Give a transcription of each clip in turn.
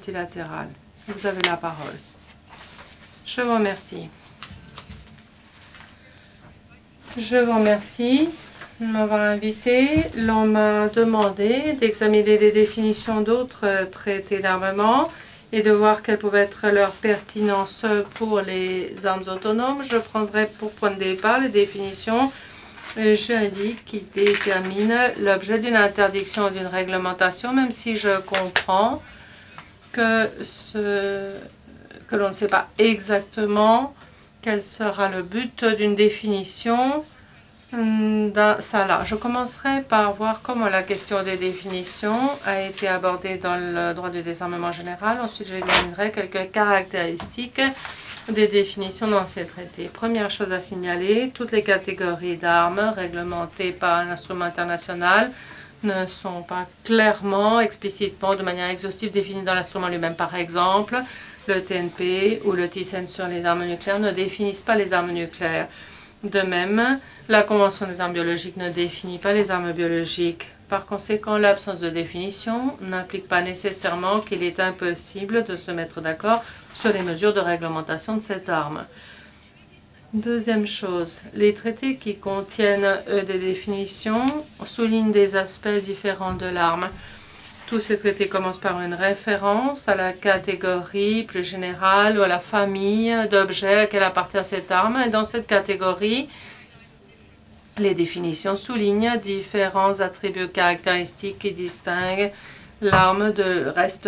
multilatéral. Vous avez la parole. Je vous remercie. Je vous remercie de m'avoir invité. L'on m'a demandé d'examiner les définitions d'autres traités d'armement et de voir quelle pouvait être leur pertinence pour les armes autonomes. Je prendrai pour point de départ les définitions juridiques qui déterminent l'objet d'une interdiction ou d'une réglementation, même si je comprends que l'on ne sait pas exactement quel sera le but d'une définition dans ça là. Je commencerai par voir comment la question des définitions a été abordée dans le droit du désarmement général. Ensuite, j'examinerai quelques caractéristiques des définitions dans ces traités. Première chose à signaler, toutes les catégories d'armes réglementées par un instrument international ne sont pas clairement, explicitement, de manière exhaustive définies dans l'instrument lui-même. Par exemple, le TNP ou le TICEN sur les armes nucléaires ne définissent pas les armes nucléaires. De même, la Convention des armes biologiques ne définit pas les armes biologiques. Par conséquent, l'absence de définition n'implique pas nécessairement qu'il est impossible de se mettre d'accord sur les mesures de réglementation de cette arme. Deuxième chose, les traités qui contiennent des définitions soulignent des aspects différents de l'arme. Tous ces traités commencent par une référence à la catégorie plus générale ou à la famille d'objets à laquelle appartient cette arme. Et dans cette catégorie, les définitions soulignent différents attributs caractéristiques qui distinguent l'arme du reste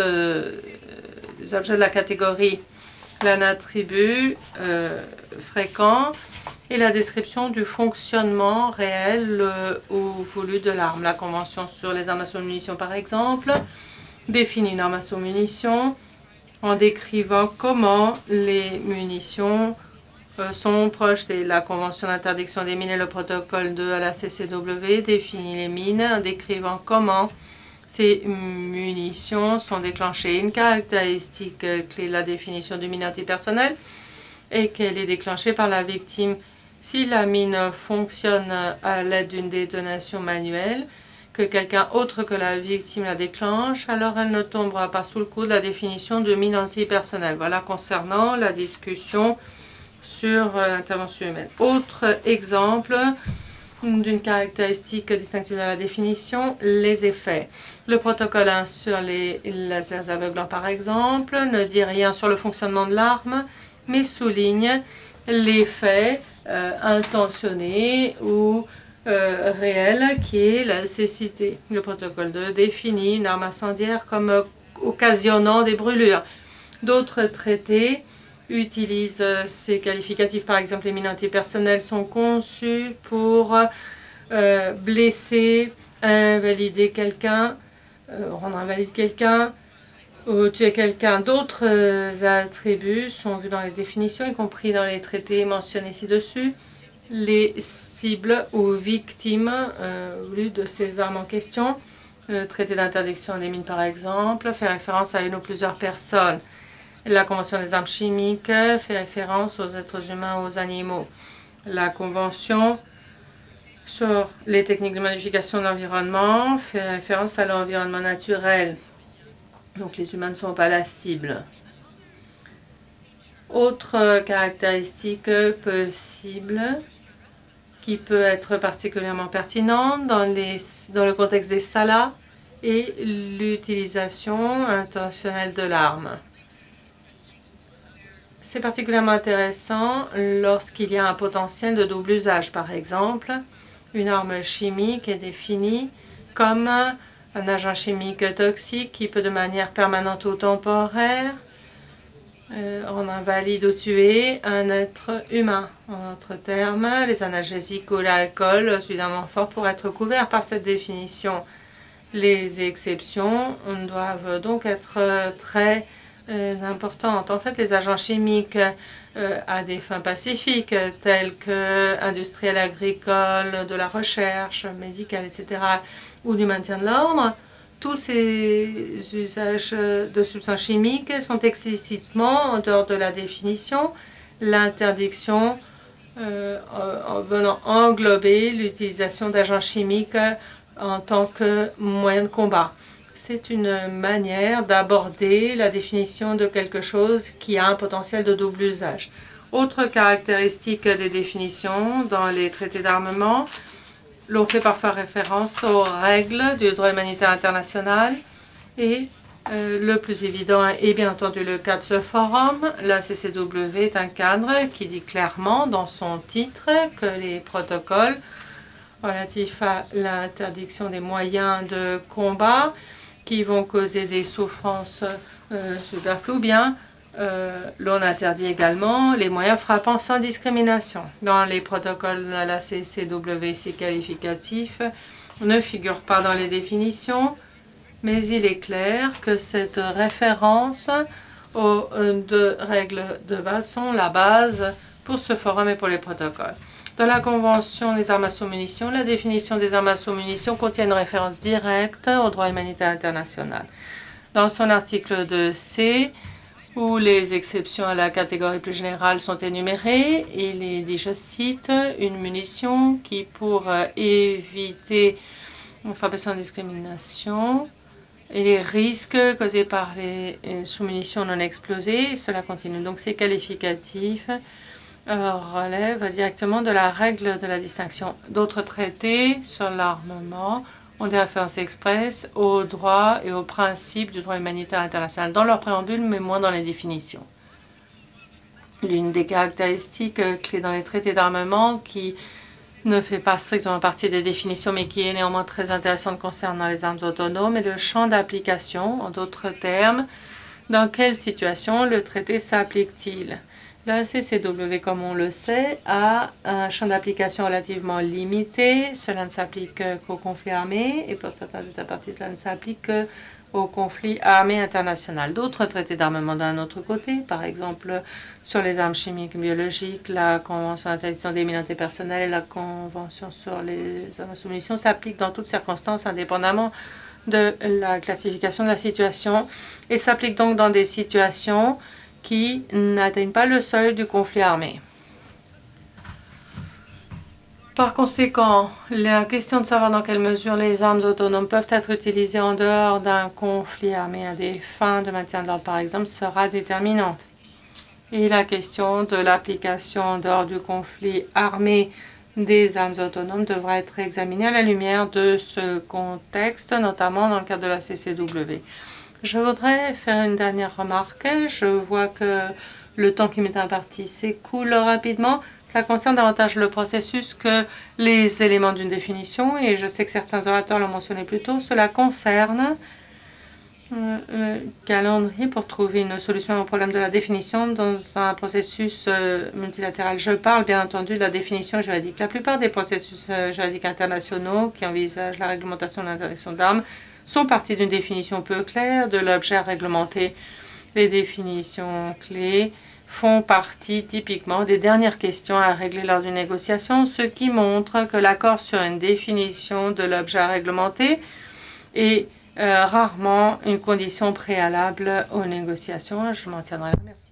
des objets de la catégorie. Un attribut fréquent et la description du fonctionnement réel ou voulu de l'arme. La Convention sur les armes à sous-munitions, par exemple, définit une arme à sous-munitions en décrivant comment les munitions sont projetées. La Convention d'interdiction des mines et le protocole 2 à la CCW définit les mines en décrivant comment ces munitions sont déclenchées. Une caractéristique clé de la définition du mine antipersonnel est qu'elle est déclenchée par la victime. Si la mine fonctionne à l'aide d'une détonation manuelle, que quelqu'un autre que la victime la déclenche, alors elle ne tombera pas sous le coup de la définition de mine antipersonnelle. Voilà concernant la discussion sur l'intervention humaine. Autre exemple d'une caractéristique distinctive de la définition, les effets. Le protocole 1 sur les lasers aveuglants, par exemple, ne dit rien sur le fonctionnement de l'arme, mais souligne l'effet intentionné ou réel qui est la cécité. Le protocole 2 définit une arme incendiaire comme occasionnant des brûlures. D'autres traités utilisent ces qualificatifs. Par exemple, les mines antipersonnelles sont conçues pour blesser, invalider quelqu'un, rendre invalide quelqu'un ou tuer quelqu'un. D'autres attributs sont vus dans les définitions, y compris dans les traités mentionnés ci-dessus. Les cibles ou victimes voulues de ces armes en question. Le traité d'interdiction des mines, par exemple, fait référence à une ou plusieurs personnes. La Convention des armes chimiques fait référence aux êtres humains ou aux animaux. La Convention sur les techniques de modification de l'environnement fait référence à l'environnement naturel. Donc les humains ne sont pas la cible. Autre caractéristique possible qui peut être particulièrement pertinente dans le contexte des salas est l'utilisation intentionnelle de l'arme. C'est particulièrement intéressant lorsqu'il y a un potentiel de double usage. Par exemple, une arme chimique est définie comme un agent chimique toxique qui peut de manière permanente ou temporaire rendre invalide ou tuer un être humain. En d'autres termes, les analgésiques ou l'alcool suffisamment forts pour être couverts par cette définition. Les exceptions doivent donc être très importantes. En fait, les agents chimiques à des fins pacifiques, tels que industriels, agricoles, de la recherche médicale, etc., ou du maintien de l'ordre, tous ces usages de substances chimiques sont explicitement en dehors de la définition. L'interdiction venant englober l'utilisation d'agents chimiques en tant que moyen de combat. c'est une manière d'aborder la définition de quelque chose qui a un potentiel de double usage. Autre caractéristique des définitions dans les traités d'armement, l'on fait parfois référence aux règles du droit humanitaire international et le plus évident est bien entendu le cas de ce forum. La CCW est un cadre qui dit clairement dans son titre que les protocoles relatifs à l'interdiction des moyens de combat qui vont causer des souffrances superflues, bien l'on interdit également les moyens frappant sans discrimination. Dans les protocoles de la CCW, ces qualificatifs ne figurent pas dans les définitions, mais il est clair que cette référence aux deux règles de base sont la base pour ce forum et pour les protocoles. Dans la Convention des armes à sous-munitions, la définition des armes à sous-munitions contient une référence directe au droit humanitaire international. Dans son article 2C, où les exceptions à la catégorie plus générale sont énumérées, il est dit, je cite, une munition qui, pour éviter une frappation sans discrimination, et les risques causés par les sous-munitions non explosées, cela continue. Donc ces qualificatifs relèvent directement de la règle de la distinction. D'autres traités sur l'armement ont des références expresses aux droits et aux principes du droit humanitaire international dans leur préambule, mais moins dans les définitions. L'une des caractéristiques clés dans les traités d'armement qui ne fait pas strictement partie des définitions, mais qui est néanmoins très intéressante concernant les armes autonomes, et le champ d'application. En d'autres termes, dans quelle situation le traité s'applique-t-il? La CCW, comme on le sait, a un champ d'application relativement limité. Cela ne s'applique qu'aux conflits armés, et pour certains États parties, cela ne s'applique qu'aux conflits armés internationaux. D'autres traités d'armement d'un autre côté, par exemple sur les armes chimiques et biologiques, la Convention d'interdiction des mines antipersonnelles et la Convention sur les armes à sous-munitions s'appliquent dans toutes circonstances, indépendamment de la classification de la situation, et s'appliquent donc dans des situations qui n'atteignent pas le seuil du conflit armé. Par conséquent, la question de savoir dans quelle mesure les armes autonomes peuvent être utilisées en dehors d'un conflit armé à des fins de maintien de l'ordre, par exemple, sera déterminante. Et la question de l'application en dehors du conflit armé des armes autonomes devra être examinée à la lumière de ce contexte, notamment dans le cadre de la CCW. Je voudrais faire une dernière remarque. Je vois que le temps qui m'est imparti s'écoule rapidement. Ça concerne davantage le processus que les éléments d'une définition, et je sais que certains orateurs l'ont mentionné plus tôt. Cela concerne le calendrier pour trouver une solution au problème de la définition dans un processus multilatéral. Je parle bien entendu de la définition juridique. La plupart des processus juridiques internationaux qui envisagent la réglementation de l'interdiction d'armes sont partis d'une définition peu claire de l'objet à réglementer. Les définitions clés font partie typiquement des dernières questions à régler lors d'une négociation, ce qui montre que l'accord sur une définition de l'objet à réglementer est rarement une condition préalable aux négociations. Je m'en tiendrai là. Merci.